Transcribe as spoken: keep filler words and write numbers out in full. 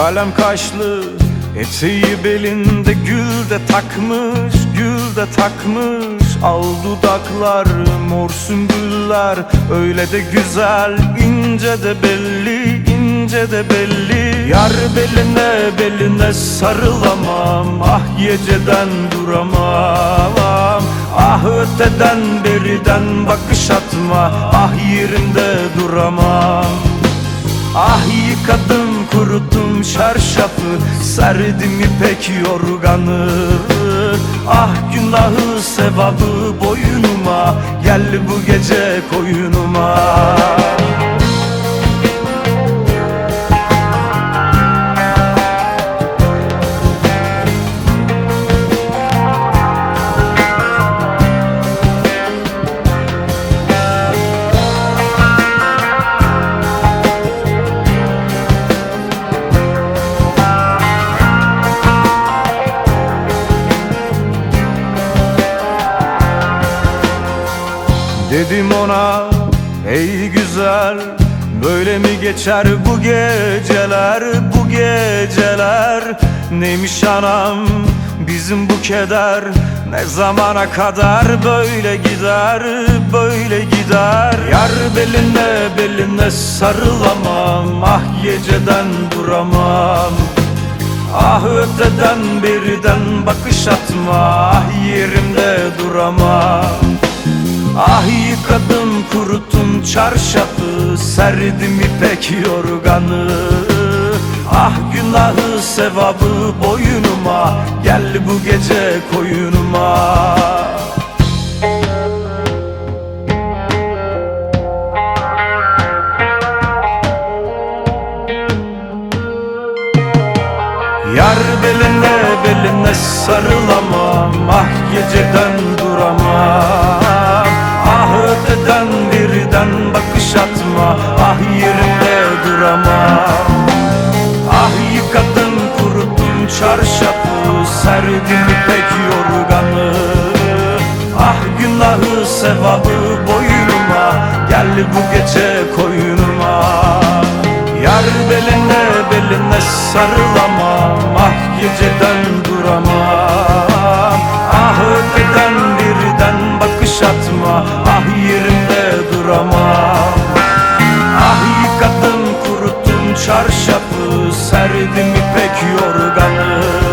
Kalem kaşlı, eteği belinde, gül de takmış, gül de takmış. Al dudaklar, mor sümbüller, öyle de güzel, ince de belli, ince de belli. Yar beline beline sarılamam, ah geceden duramam. Ah öteden beriden bakış atma, ah yerimde duramam. Ah yıkadım kuruttum çarşafı, serdim ipek yorganı. Ah günahı sevabı boynuma, gel bu gece koyunuma. Dedim ona ey güzel, böyle mi geçer bu geceler, bu geceler. Neymiş anam bizim bu keder, ne zamana kadar böyle gider, böyle gider. Yar beline beline sarılamam, ah geceden duramam. Ah öteden beriden bakış atma, ah yerimde duramam. Ah yıkadım kuruttum çarşafı, serdim ipek yorganı. Ah günahı sevabı boynuma, gel bu gece koyunuma. Yar beline beline sarılamam, ah geceden duramam. Ah öteden birden bakış atma, ah yerimde duramam. Ah yıkadım kuruttum çarşafı, serdim ipek yorganı. Ah günahı sevabı boynuma, gel bu gece koyunuma. Yar beline beline sarılamam, ah geceden duramam. Ah öteden birden bakış atma, ah yerimde duramam. Ah yıkadım kuruttum çarşafı, serdim ipek yorganı.